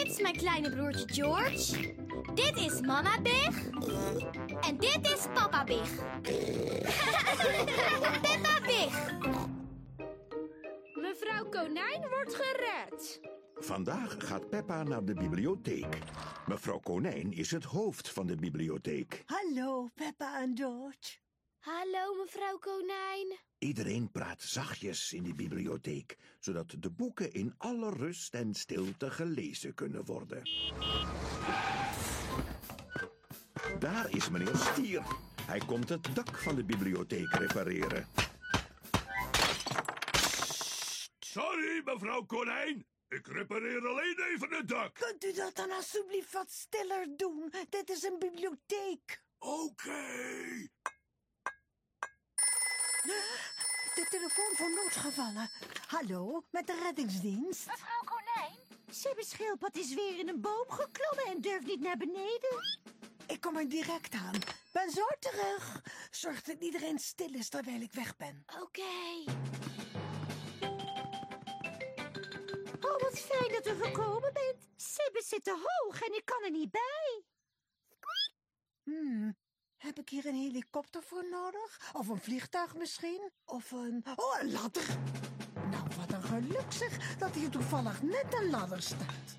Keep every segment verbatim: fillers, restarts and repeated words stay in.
Dit is mijn kleine broertje George. Dit is mama Big. En dit is papa Big. Peppa Big. Mevrouw Konijn wordt gered. Vandaag gaat Peppa naar de bibliotheek. Mevrouw Konijn is het hoofd van de bibliotheek. Hallo, Peppa en George. Hallo, mevrouw Konijn. Iedereen praat zachtjes in de bibliotheek, zodat de boeken in alle rust en stilte gelezen kunnen worden. Daar is meneer Stier. Hij komt het dak van de bibliotheek repareren. Sorry, mevrouw Konijn. Ik repareer alleen even het dak. Kunt u dat dan alsjeblieft wat stiller doen? Dit is een bibliotheek. Oké. Okay. De telefoon voor noodgevallen. Hallo, met de reddingsdienst. Mevrouw Konijn? Sibbe Schildpad is weer in een boom geklommen en durft niet naar beneden. Ik kom er direct aan. Ben zo terug. Zorg dat iedereen stil is terwijl ik weg ben. Oké. Okay. Oh, wat fijn dat u gekomen bent. Sibbe zit te hoog en ik kan er niet bij. Hmm, heb ik hier een helikopter voor nodig? Of een vliegtuig misschien? Of een... Oh, een ladder. Nou, wat een geluk zeg, dat hier toevallig net een ladder staat.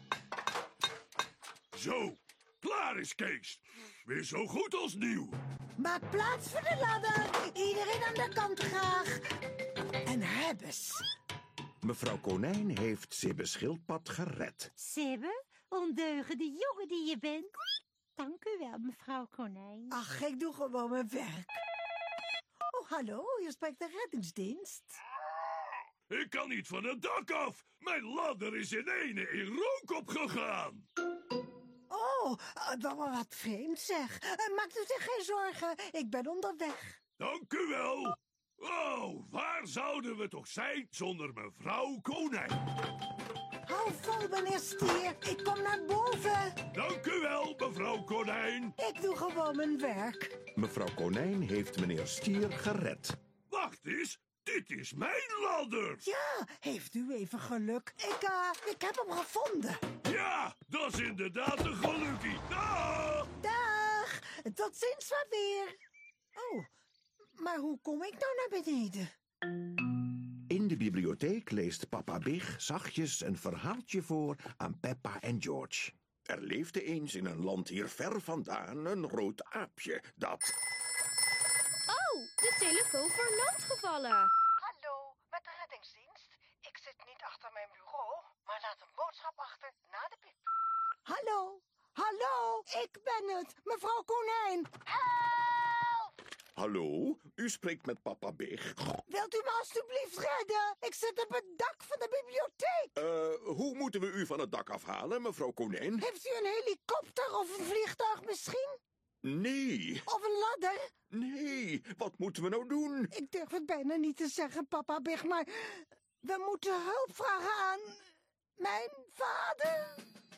Zo, klaar is Kees. Weer zo goed als nieuw. Maak plaats voor de ladder. Iedereen aan de kant graag. En hebbes. Mevrouw Konijn heeft Sibbe Schildpad gered. Sibbe, ondeugende jongen die je bent. Dank u wel, mevrouw Konijn. Ach, ik doe gewoon mijn werk. Oh, hallo, je spreekt de reddingsdienst. Ik kan niet van het dak af. Mijn ladder is in ene in rook opgegaan. Oh, dat was wat vreemd zeg. Maakt u zich geen zorgen, ik ben onderweg. Dank u wel. Oh, waar zouden we toch zijn zonder mevrouw Konijn? Hou vol, meneer Stier. Ik kom naar boven. Dank u wel, mevrouw Konijn. Ik doe gewoon mijn werk. Mevrouw Konijn heeft meneer Stier gered. Wacht eens, dit is mijn ladder. Ja, heeft u even geluk. Ik, uh, ik heb hem gevonden. Ja, dat is inderdaad een gelukkie. Dag! Dag! Tot ziens maar weer. Oh, maar hoe kom ik nou naar beneden? In de bibliotheek leest papa Big zachtjes een verhaaltje voor aan Peppa en George. Er leefde eens in een land hier ver vandaan een rood aapje dat... Oh, de telefoon voor noodgevallen. Hallo, met de reddingsdienst. Ik zit niet achter mijn bureau, maar laat een boodschap achter na de piep. Hallo, hallo, ik ben het, mevrouw Konijn. Help! Hallo, u spreekt met papa Big. Wilt u me alstublieft redden? Ik zit op het dak van de bibliotheek. Uh, hoe moeten we u van het dak afhalen, mevrouw Konijn? Heeft u een helikopter of een vliegtuig misschien? Nee. Of een ladder? Nee, wat moeten we nou doen? Ik durf het bijna niet te zeggen, papa Big, maar we moeten hulp vragen aan mijn vader.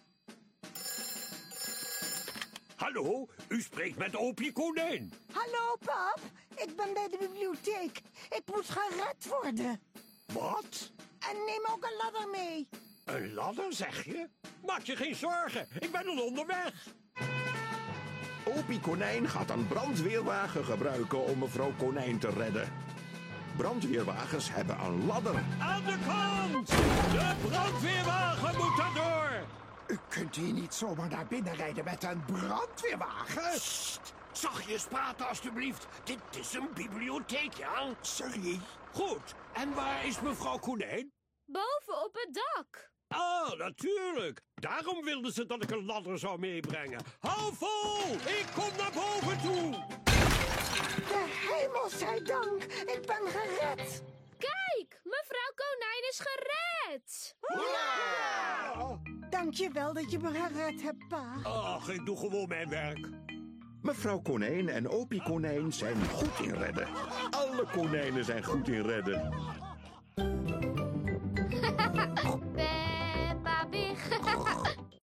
Hallo, u spreekt met Opie Konijn. Hallo, pap. Ik ben bij de bibliotheek. Ik moet gered worden. Wat? En neem ook een ladder mee. Een ladder, zeg je? Maak je geen zorgen, ik ben al onderweg. Opie Konijn gaat een brandweerwagen gebruiken om mevrouw Konijn te redden. Brandweerwagens hebben een ladder. Aan de kant! De brandweerwagen moet erdoor! U kunt hier niet zomaar naar binnen rijden met een brandweerwagen. Sst, zachtjes praten alstublieft. Dit is een bibliotheek, ja? Sorry. Goed, en waar is mevrouw Konijn? Boven op het dak. Ah, natuurlijk. Daarom wilden ze dat ik een ladder zou meebrengen. Hou vol! Ik kom naar boven toe! De hemel zij dank. Ik ben gered. Kijk, mevrouw Konijn is gered. Hoera! Dank je wel dat je me gered hebt, pa. Ach, ik doe gewoon mijn werk. Mevrouw Konijn en Opie Konijn zijn goed in redden. Alle konijnen zijn goed in redden.